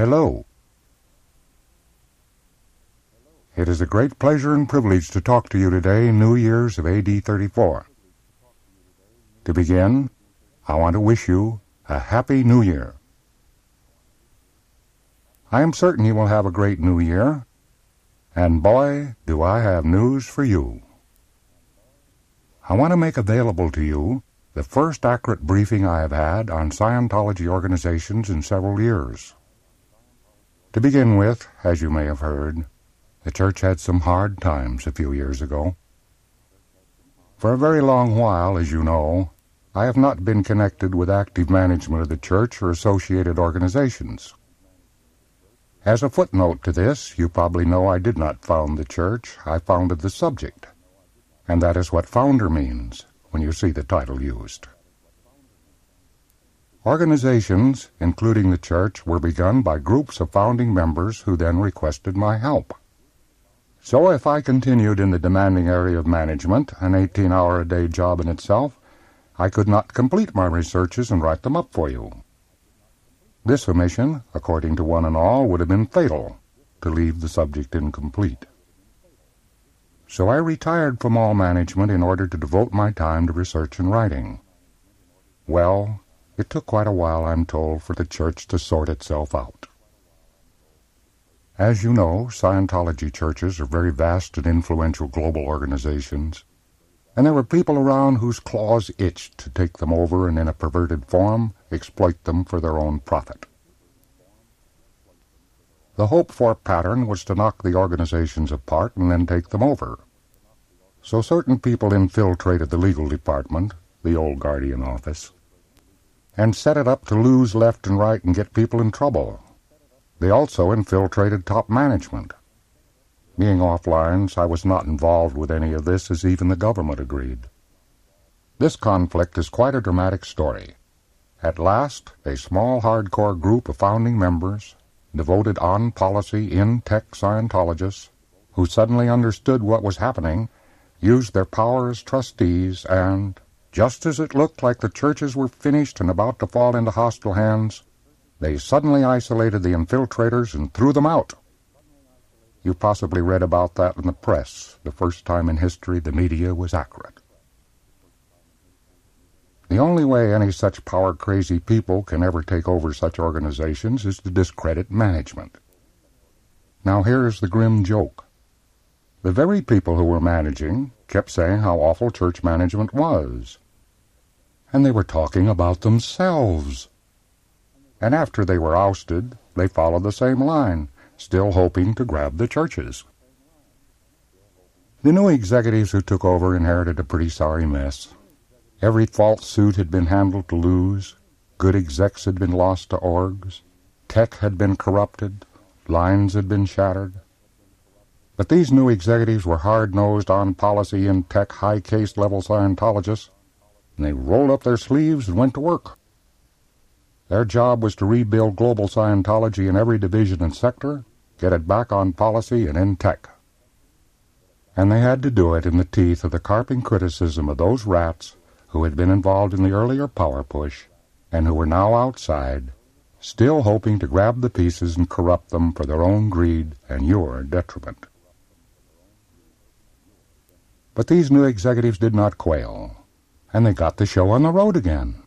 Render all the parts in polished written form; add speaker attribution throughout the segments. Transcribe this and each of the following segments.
Speaker 1: Hello. It is a great pleasure and privilege to talk to you today, New Year's of AD 34. To begin, I want to wish you a Happy New Year. I am certain you will have a great New Year, and boy, do I have news for you. I want to make available to you the first accurate briefing I have had on Scientology organizations in several years. To begin with, as you may have heard, the church had some hard times a few years ago. For a very long while, as you know, I have not been connected with active management of the church or associated organizations. As a footnote to this, you probably know I did not found the church, I founded the subject. And that is what founder means when you see the title used. Organizations, including the church, were begun by groups of founding members who then requested my help. So if I continued in the demanding area of management, an 18-hour-a-day job in itself, I could not complete my researches and write them up for you. This omission, according to one and all, would have been fatal to leave the subject incomplete. So I retired from all management in order to devote my time to research and writing. Well, it took quite a while, I'm told, for the church to sort itself out. As you know, Scientology churches are very vast and influential global organizations, and there were people around whose claws itched to take them over and in a perverted form exploit them for their own profit. The hoped-for pattern was to knock the organizations apart and then take them over. So certain people infiltrated the legal department, the old Guardian office, and set it up to lose left and right and get people in trouble. They also infiltrated top management. Being off lines, I was not involved with any of this, as even the government agreed. This conflict is quite a dramatic story. At last, a small hardcore group of founding members, devoted on-policy, in-tech Scientologists, who suddenly understood what was happening, used their power as trustees and, just as it looked like the churches were finished and about to fall into hostile hands, they suddenly isolated the infiltrators and threw them out. You possibly read about that in the press, the first time in history the media was accurate. The only way any such power-crazy people can ever take over such organizations is to discredit management. Now here is the grim joke. The very people who were managing kept saying how awful church management was. And they were talking about themselves. And after they were ousted, they followed the same line, still hoping to grab the churches. The new executives who took over inherited a pretty sorry mess. Every false suit had been handled to lose, good execs had been lost to orgs, tech had been corrupted, lines had been shattered. But these new executives were hard-nosed, on-policy, in-tech, high-case-level Scientologists, and they rolled up their sleeves and went to work. Their job was to rebuild global Scientology in every division and sector, get it back on policy and in tech. And they had to do it in the teeth of the carping criticism of those rats who had been involved in the earlier power push and who were now outside, still hoping to grab the pieces and corrupt them for their own greed and your detriment. But these new executives did not quail, and they got the show on the road again.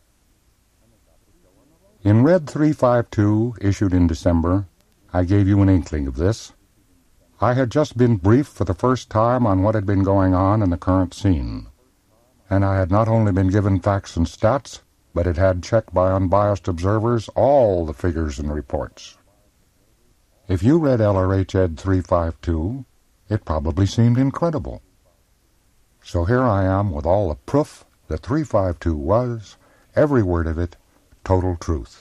Speaker 1: In Red 352, issued in December, I gave you an inkling of this. I had just been briefed for the first time on what had been going on in the current scene, and I had not only been given facts and stats, but it had checked by unbiased observers all the figures and reports. If you read LRH Ed 352, it probably seemed incredible. So here I am with all the proof that 352 was, every word of it, total truth.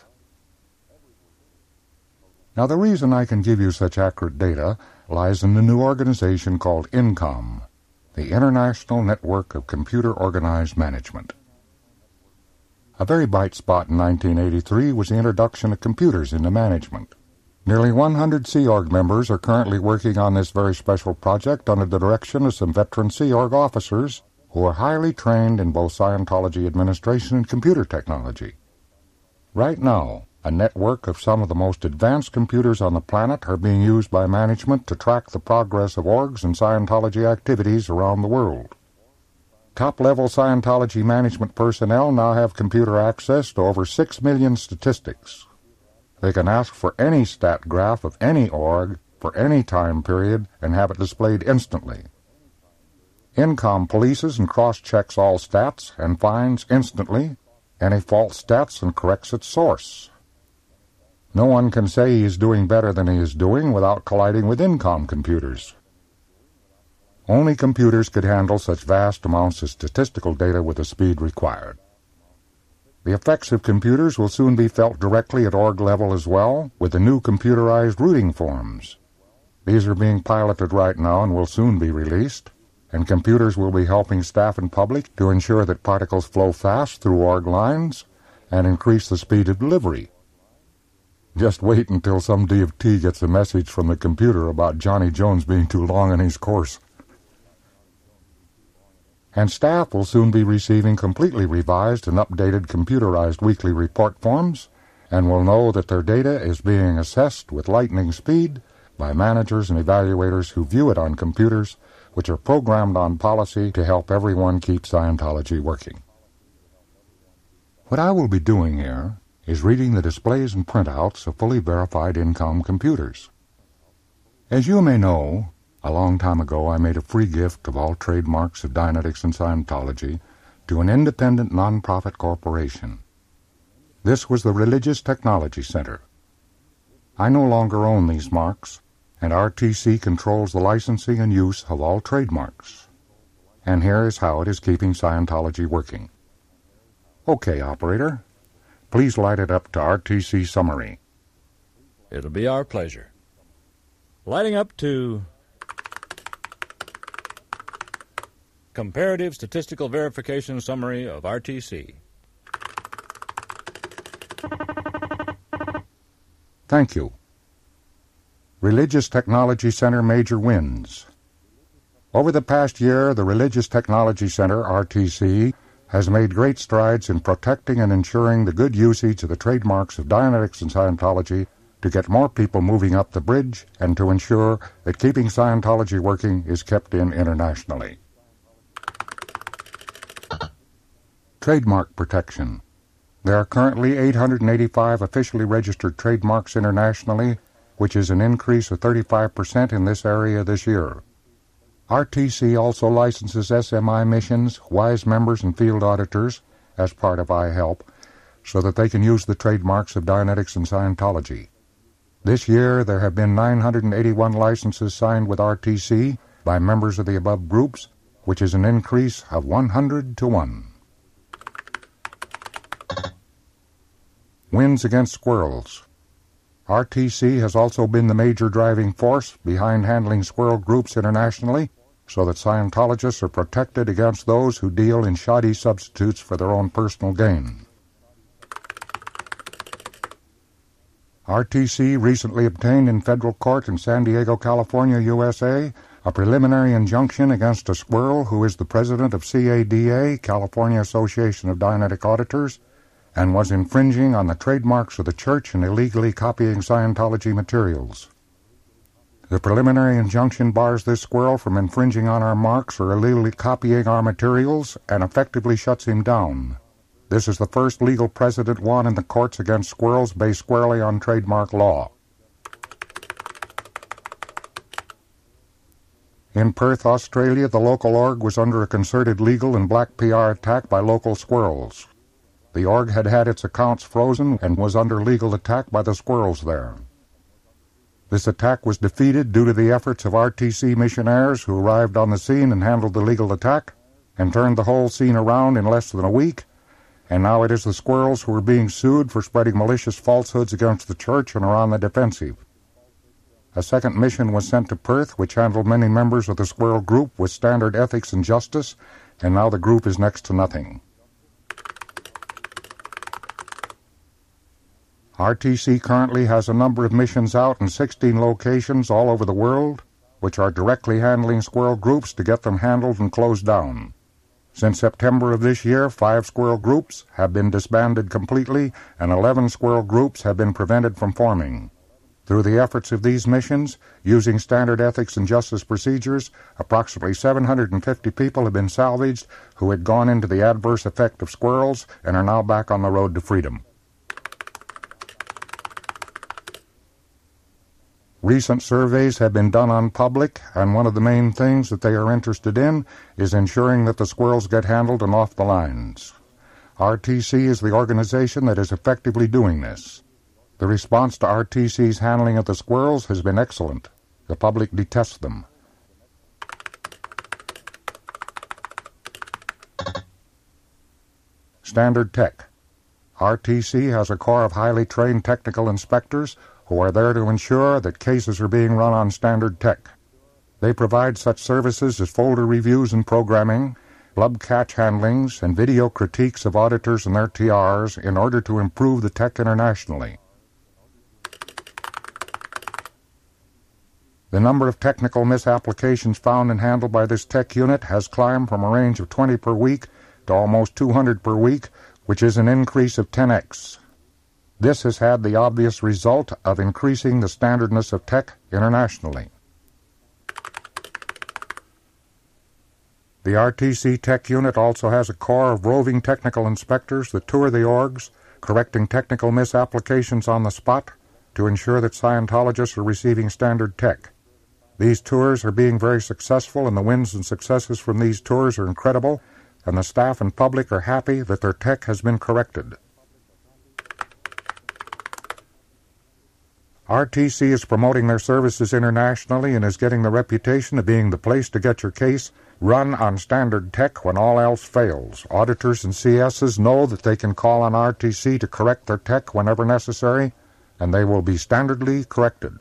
Speaker 1: Now the reason I can give you such accurate data lies in the new organization called INCOM, the International Network of Computer Organized Management. A very bright spot in 1983 was the introduction of computers into management. Nearly 100 Sea Org members are currently working on this very special project under the direction of some veteran Sea Org officers who are highly trained in both Scientology administration and computer technology. Right now, a network of some of the most advanced computers on the planet are being used by management to track the progress of orgs and Scientology activities around the world. Top-level Scientology management personnel now have computer access to over 6 million statistics. They can ask for any stat graph of any org for any time period and have it displayed instantly. Incom polices and cross-checks all stats and finds instantly any false stats and corrects its source. No one can say he is doing better than he is doing without colliding with Incom computers. Only computers could handle such vast amounts of statistical data with the speed required. The effects of computers will soon be felt directly at org level as well, with the new computerized routing forms. These are being piloted right now and will soon be released, and computers will be helping staff and public to ensure that particles flow fast through org lines and increase the speed of delivery. Just wait until some DFT gets a message from the computer about Johnny Jones being too long in his course. And staff will soon be receiving completely revised and updated computerized weekly report forms and will know that their data is being assessed with lightning speed by managers and evaluators who view it on computers which are programmed on policy to help everyone keep Scientology working. What I will be doing here is reading the displays and printouts of fully verified Incom computers. As you may know, a long time ago I made a free gift of all trademarks of Dianetics and Scientology to an independent non-profit corporation. This was the Religious Technology Center. I no longer own these marks, and RTC controls the licensing and use of all trademarks. And here is how it is keeping Scientology working. Okay, operator. Please light it up to RTC summary.
Speaker 2: It'll be our pleasure. Lighting up to Comparative Statistical Verification Summary of RTC.
Speaker 1: Thank you. Religious Technology Center major wins. Over the past year, the Religious Technology Center, RTC, has made great strides in protecting and ensuring the good usage of the trademarks of Dianetics and Scientology to get more people moving up the bridge and to ensure that keeping Scientology working is kept in internationally. Trademark protection. There are currently 885 officially registered trademarks internationally, which is an increase of 35% in this area this year. RTC also licenses SMI missions, WISE members, and field auditors as part of iHelp so that they can use the trademarks of Dianetics and Scientology. This year there have been 981 licenses signed with RTC by members of the above groups, which is an increase of 100 to 1. Wins against squirrels. RTC has also been the major driving force behind handling squirrel groups internationally so that Scientologists are protected against those who deal in shoddy substitutes for their own personal gain. RTC recently obtained in federal court in San Diego, California, USA, a preliminary injunction against a squirrel who is the president of CADA, California Association of Dianetic Auditors, and was infringing on the trademarks of the church and illegally copying Scientology materials. The preliminary injunction bars this squirrel from infringing on our marks or illegally copying our materials and effectively shuts him down. This is the first legal precedent won in the courts against squirrels based squarely on trademark law. In Perth, Australia, the local org was under a concerted legal and black PR attack by local squirrels. The org had had its accounts frozen and was under legal attack by the squirrels there. This attack was defeated due to the efforts of RTC missionaries who arrived on the scene and handled the legal attack and turned the whole scene around in less than a week, and now it is the squirrels who are being sued for spreading malicious falsehoods against the church and are on the defensive. A second mission was sent to Perth, which handled many members of the squirrel group with standard ethics and justice, and now the group is next to nothing. RTC currently has a number of missions out in 16 locations all over the world, which are directly handling squirrel groups to get them handled and closed down. Since September of this year, 5 squirrel groups have been disbanded completely and 11 squirrel groups have been prevented from forming. Through the efforts of these missions, using standard ethics and justice procedures, approximately 750 people have been salvaged who had gone into the adverse effect of squirrels and are now back on the road to freedom. Recent surveys have been done on public, and one of the main things that they are interested in is ensuring that the squirrels get handled and off the lines. RTC is the organization that is effectively doing this. The response to RTC's handling of the squirrels has been excellent. The public detests them. Standard Tech. RTC has a corps of highly trained technical inspectors who are there to ensure that cases are being run on Standard Tech. They provide such services as folder reviews and programming, blub catch handlings, and video critiques of auditors and their TRs in order to improve the tech internationally. The number of technical misapplications found and handled by this tech unit has climbed from a range of 20 per week to almost 200 per week, which is an increase of 10x. This has had the obvious result of increasing the standardness of tech internationally. The RTC Tech Unit also has a corps of roving technical inspectors that tour the orgs, correcting technical misapplications on the spot to ensure that Scientologists are receiving standard tech. These tours are being very successful, and the wins and successes from these tours are incredible, and the staff and public are happy that their tech has been corrected. RTC is promoting their services internationally and is getting the reputation of being the place to get your case run on standard tech when all else fails. Auditors and CSs know that they can call on RTC to correct their tech whenever necessary, and they will be standardly corrected.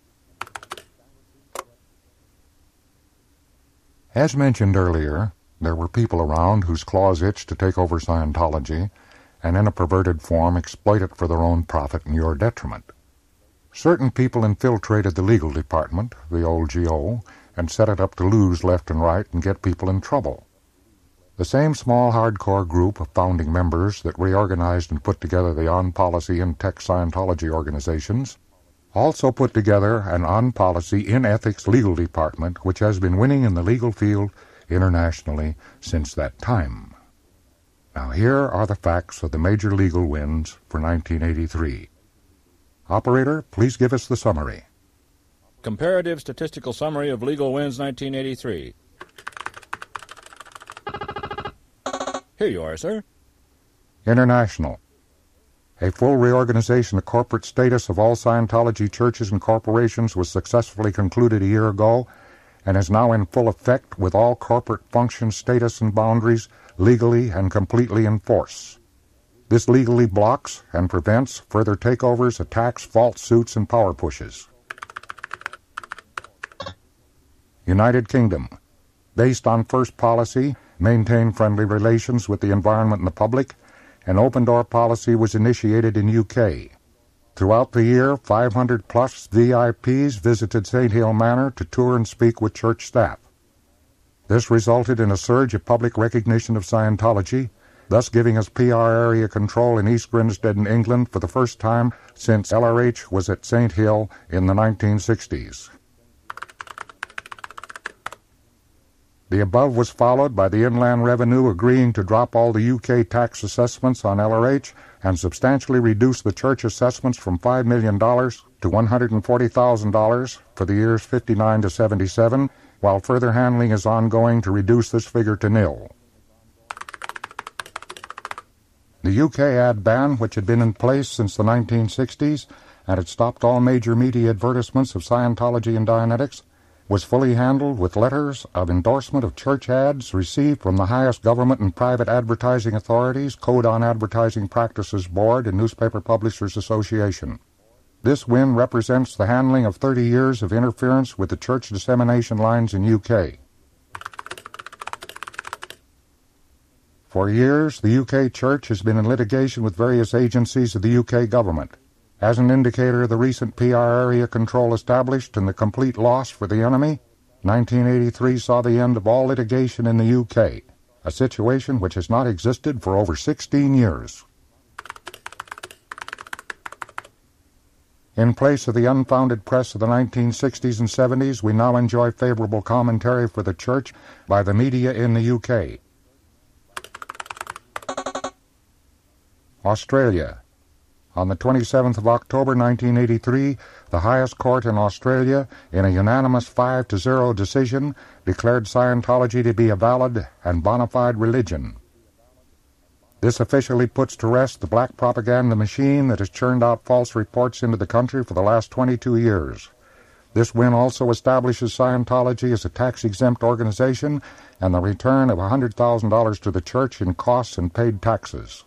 Speaker 1: As mentioned earlier, there were people around whose claws itched to take over Scientology and in a perverted form exploit it for their own profit and your detriment. Certain people infiltrated the legal department, the old GO, and set it up to lose left and right and get people in trouble. The same small hardcore group of founding members that reorganized and put together the on-policy and tech Scientology organizations also put together an on-policy in ethics legal department which has been winning in the legal field internationally since that time. Now here are the facts of the major legal wins for 1983. Operator, please give us the summary.
Speaker 2: Comparative Statistical Summary of Legal Wins 1983. Here you are, sir.
Speaker 1: International. A full reorganization of corporate status of all Scientology churches and corporations was successfully concluded a year ago and is now in full effect with all corporate function status and boundaries legally and completely in force. This legally blocks and prevents further takeovers, attacks, false suits, and power pushes. United Kingdom. Based on first policy, maintain friendly relations with the environment and the public, an open-door policy was initiated in UK. Throughout the year, 500-plus VIPs visited St. Hill Manor to tour and speak with church staff. This resulted in a surge of public recognition of Scientology, thus giving us PR area control in East Grinstead in England for the first time since LRH was at St. Hill in the 1960s. The above was followed by the Inland Revenue agreeing to drop all the UK tax assessments on LRH and substantially reduce the church assessments from $5 million to $140,000 for the years 59 to 77, while further handling is ongoing to reduce this figure to nil. The UK ad ban, which had been in place since the 1960s and had stopped all major media advertisements of Scientology and Dianetics, was fully handled with letters of endorsement of church ads received from the highest government and private advertising authorities, Code on Advertising Practices Board, and Newspaper Publishers Association. This win represents the handling of 30 years of interference with the church dissemination lines in UK. For years, the UK Church has been in litigation with various agencies of the UK government. As an indicator of the recent PR area control established and the complete loss for the enemy, 1983 saw the end of all litigation in the UK. a situation which has not existed for over 16 years. In place of the unfounded press of the 1960s and 70s, we now enjoy favorable commentary for the Church by the media in the UK. Australia. On the 27th of October 1983, the highest court in Australia, in a unanimous 5-0 decision, declared Scientology to be a valid and bona fide religion. This officially puts to rest the black propaganda machine that has churned out false reports into the country for the last 22 years. This win also establishes Scientology as a tax-exempt organization and the return of $100,000 to the Church in costs and paid taxes.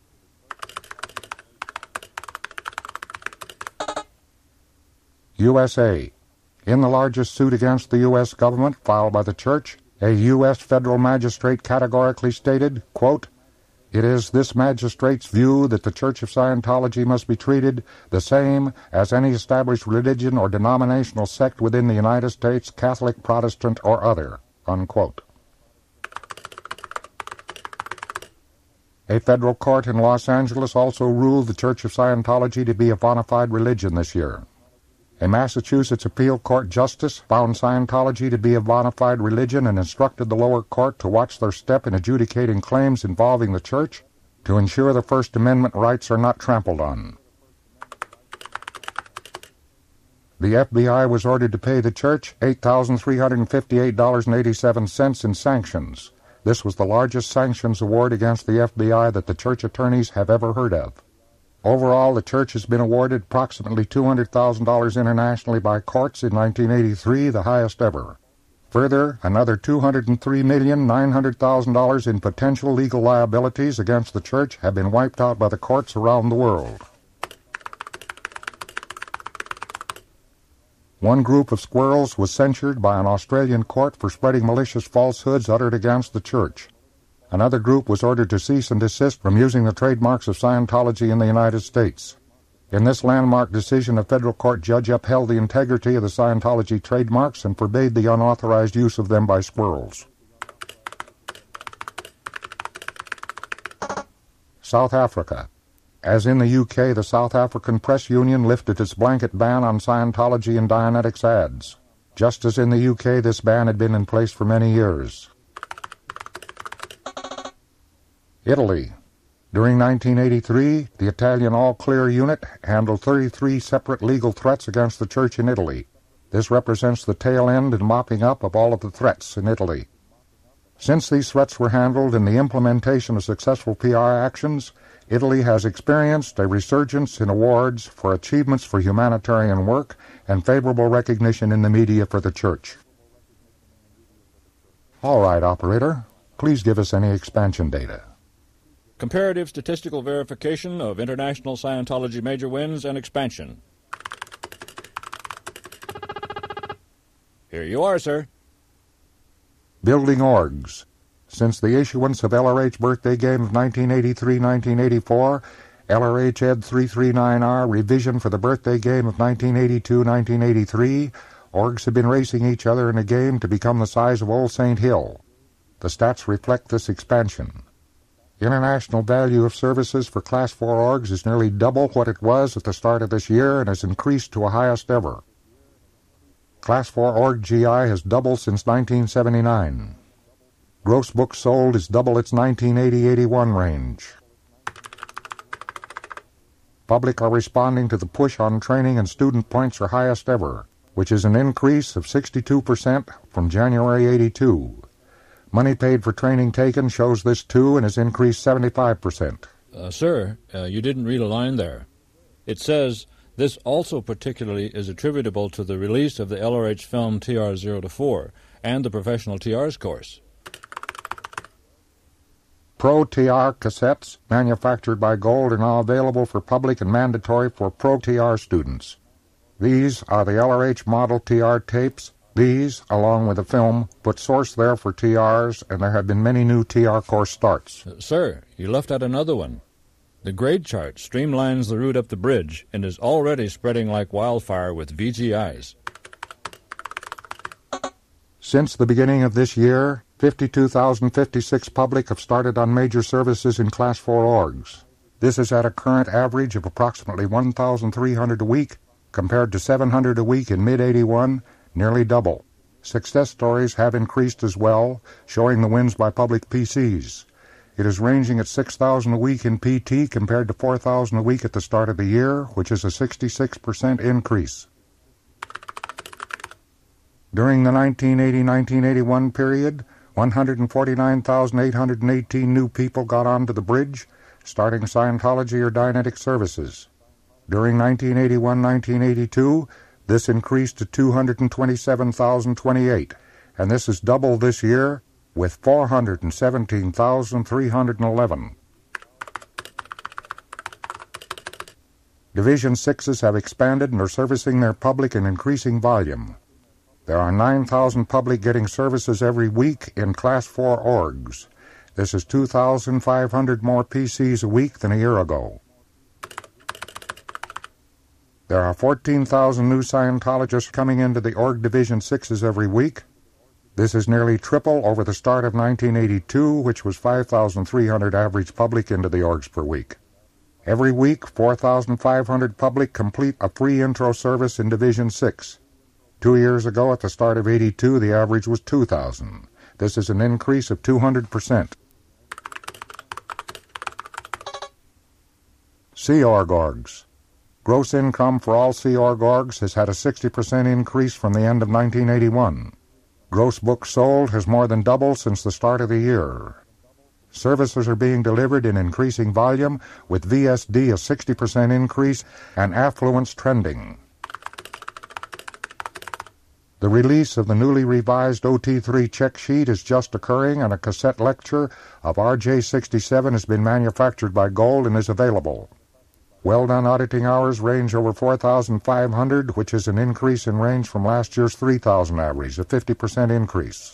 Speaker 1: USA. In the largest suit against the U.S. government filed by the Church, a U.S. federal magistrate categorically stated, quote, "It is this magistrate's view that the Church of Scientology must be treated the same as any established religion or denominational sect within the United States, Catholic, Protestant, or other," unquote. A federal court in Los Angeles also ruled the Church of Scientology to be a bona fide religion this year. A Massachusetts appeal court justice found Scientology to be a bona fide religion and instructed the lower court to watch their step in adjudicating claims involving the Church to ensure the First Amendment rights are not trampled on. The FBI was ordered to pay the Church $8,358.87 in sanctions. This was the largest sanctions award against the FBI that the Church attorneys have ever heard of. Overall, the Church has been awarded approximately $200,000 internationally by courts in 1983, the highest ever. Further, another $203,900,000 in potential legal liabilities against the Church have been wiped out by the courts around the world. One group of squirrels was censured by an Australian court for spreading malicious falsehoods uttered against the Church. Another group was ordered to cease and desist from using the trademarks of Scientology in the United States. In this landmark decision, a federal court judge upheld the integrity of the Scientology trademarks and forbade the unauthorized use of them by squirrels. South Africa. As in the UK, the South African Press Union lifted its blanket ban on Scientology and Dianetics ads. Just as in the UK, this ban had been in place for many years. Italy. During 1983, the Italian All-Clear Unit handled 33 separate legal threats against the Church in Italy. This represents the tail end and mopping up of all of the threats in Italy. Since these threats were handled in the implementation of successful PR actions, Italy has experienced a resurgence in awards for achievements for humanitarian work and favorable recognition in the media for the Church. All right, operator, please give us any expansion data.
Speaker 2: Comparative statistical verification of international Scientology major wins and expansion. Here you are, sir.
Speaker 1: Building orgs. Since the issuance of LRH Birthday Game of 1983-1984, LRH Ed 339R Revision for the Birthday Game of 1982-1983, orgs have been racing each other in a game to become the size of Old St. Hill. The stats reflect this expansion. International value of services for Class 4 orgs is nearly double what it was at the start of this year and has increased to a highest ever. Class 4 org GI has doubled since 1979. Gross books sold is double its 1980-81 range. Public are responding to the push on training, and student points are highest ever, which is an increase of 62% from January 82. Money paid for training taken shows this too and has increased 75%.
Speaker 2: Sir, you didn't read a line there. It says, this also particularly is attributable to the release of the LRH film TR 0-4 and the Professional TRs course.
Speaker 1: Pro TR cassettes, manufactured by Gold, are now available for public and mandatory for Pro TR students. These are the LRH model TR tapes. These, along with the film, put source there for TRs, and there have been many new TR course starts.
Speaker 2: Sir, you left out another one. The grade chart streamlines the route up the bridge and is already spreading like wildfire with VGIs.
Speaker 1: Since the beginning of this year, 52,056 public have started on major services in Class 4 orgs. This is at a current average of approximately 1,300 a week, compared to 700 a week in mid-'81, nearly double. Success stories have increased as well, showing the wins by public PCs. It is ranging at 6,000 a week in PT compared to 4,000 a week at the start of the year, which is a 66% increase. During the 1980-1981 period, 149,818 new people got onto the bridge, starting Scientology or Dianetic services. During 1981-1982, this increased to 227,028, and this is double this year with 417,311. Division 6s have expanded and are servicing their public in increasing volume. There are 9,000 public getting services every week in Class 4 orgs. This is 2,500 more PCs a week than a year ago. There are 14,000 new Scientologists coming into the org Division 6s every week. This is nearly triple over the start of 1982, which was 5,300 average public into the orgs per week. Every week, 4,500 public complete a free intro service in Division 6. 2 years ago, at the start of '82, the average was 2,000. This is an increase of 200%. Sea Org orgs. Gross income for all Sea Org orgs has had a 60% increase from the end of 1981. Gross books sold has more than doubled since the start of the year. Services are being delivered in increasing volume, with VSD a 60% increase and affluence trending. The release of the newly revised OT3 check sheet is just occurring, and a cassette lecture of RJ67 has been manufactured by Gold and is available. Well-done auditing hours range over 4,500, which is an increase in range from last year's 3,000 average, a 50% increase.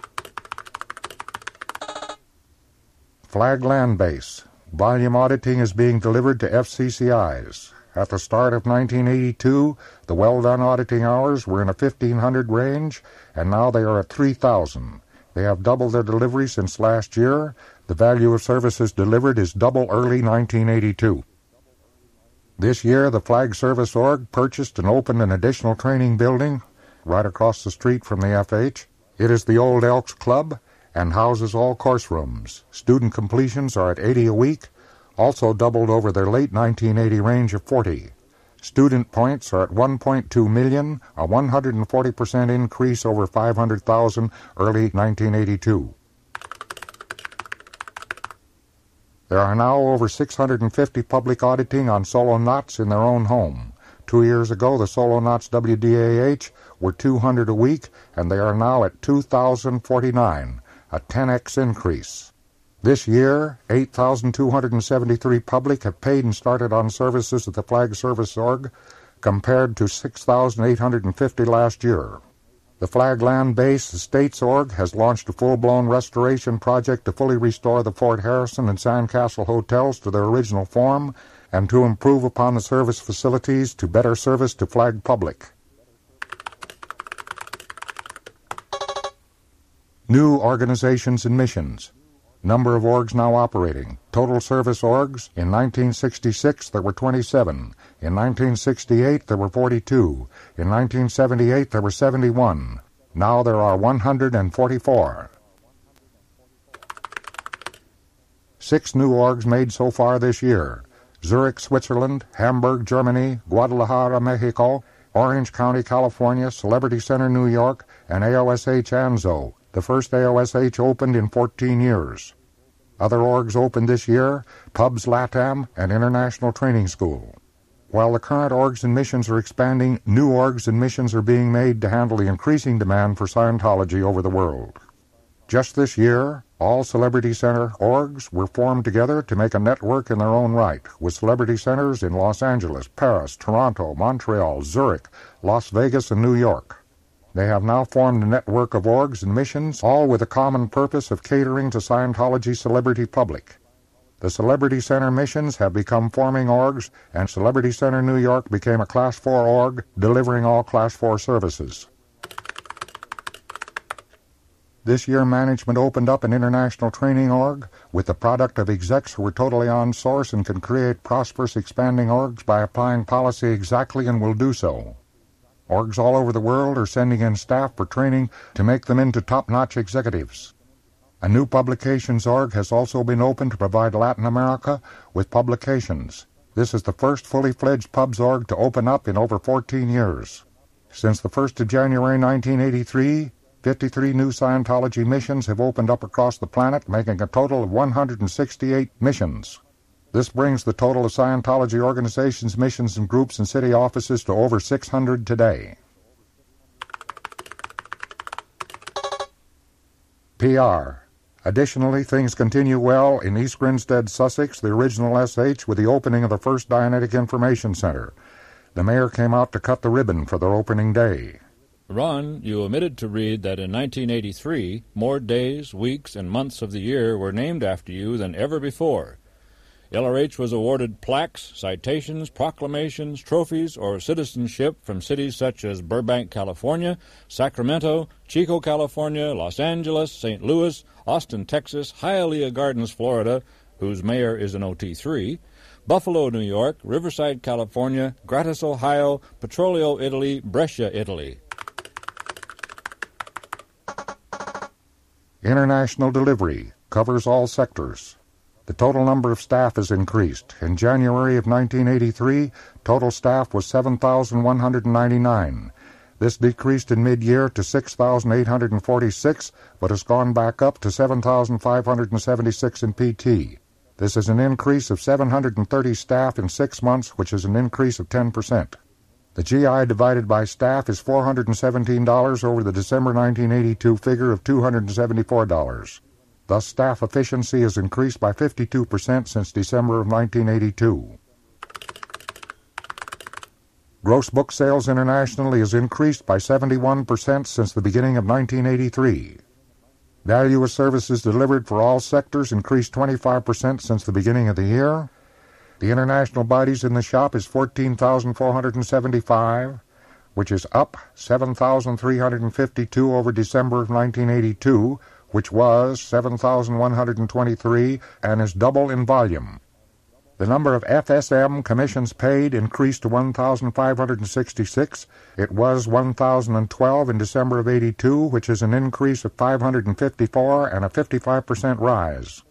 Speaker 1: Flag Land Base. Volume auditing is being delivered to FCCIs. At the start of 1982, the well-done auditing hours were in a 1,500 range, and now they are at 3,000. They have doubled their delivery since last year. The value of services delivered is double early 1982. This year, the Flag Service Org purchased and opened an additional training building right across the street from the FH. It is the Old Elks Club and houses all course rooms. Student completions are at 80 a week, also doubled over their late 1980 range of 40. Student points are at 1.2 million, a 140% increase over 500,000 early 1982. There are now over 650 public auditing on solo knots in their own home. 2 years ago, the solo knots WDAH were 200 a week, and they are now at 2,049, a 10x increase. This year, 8,273 public have paid and started on services at the Flag Service Org, compared to 6,850 last year. The Flag Land Base Estates Org has launched a full-blown restoration project to fully restore the Fort Harrison and Sandcastle hotels to their original form and to improve upon the service facilities to better service to Flag public. New organizations and missions. Number of orgs now operating. Total service orgs. In 1966, there were 27. In 1968, there were 42. In 1978, there were 71. Now there are 144. 6 new orgs made so far this year. Zurich, Switzerland, Hamburg, Germany, Guadalajara, Mexico, Orange County, California, Celebrity Center, New York, and AOSH Anzo. The first AOSH opened in 14 years. Other orgs opened this year: Pubs LATAM and International Training School. While the current orgs and missions are expanding, new orgs and missions are being made to handle the increasing demand for Scientology over the world. Just this year, all Celebrity Center orgs were formed together to make a network in their own right, with Celebrity Centers in Los Angeles, Paris, Toronto, Montreal, Zurich, Las Vegas, and New York. They have now formed a network of orgs and missions, all with a common purpose of catering to Scientology celebrity public. The Celebrity Center missions have become forming orgs, and Celebrity Center New York became a Class 4 org, delivering all Class 4 services. This year management opened up an international training org with the product of execs who are totally on source and can create prosperous expanding orgs by applying policy exactly and will do so. Orgs all over the world are sending in staff for training to make them into top-notch executives. A new publications org has also been opened to provide Latin America with publications. This is the first fully-fledged pubs org to open up in over 14 years. Since the 1st of January 1983, 53 new Scientology missions have opened up across the planet, making a total of 168 missions. This brings the total of Scientology organizations, missions, and groups and city offices to over 600 today. PR. Additionally, things continue well in East Grinstead, Sussex, the original SH, with the opening of the first Dianetic Information Center. The mayor came out to cut the ribbon for their opening day.
Speaker 2: Ron, you omitted to read that in 1983, more days, weeks, and months of the year were named after you than ever before. LRH was awarded plaques, citations, proclamations, trophies, or citizenship from cities such as Burbank, California, Sacramento, Chico, California, Los Angeles, St. Louis, Austin, Texas, Hialeah Gardens, Florida, whose mayor is an OT3, Buffalo, New York, Riverside, California, Gratis, Ohio, Petrolio, Italy, Brescia, Italy.
Speaker 1: International delivery covers all sectors. The total number of staff has increased. In January of 1983, total staff was 7,199. This decreased in mid-year to 6,846, but has gone back up to 7,576 in PT. This is an increase of 730 staff in 6 months, which is an increase of 10%. The GI divided by staff is $417 over the December 1982 figure of $274. Thus, staff efficiency has increased by 52% since December of 1982. Gross book sales internationally has increased by 71% since the beginning of 1983. Value of services delivered for all sectors increased 25% since the beginning of the year. The international bodies in the shop is 14,475, which is up 7,352 over December of 1982, which was 7,123, and is double in volume. The number of FSM commissions paid increased to 1,566. It was 1,012 in December of 82, which is an increase of 554 and a 55% rise.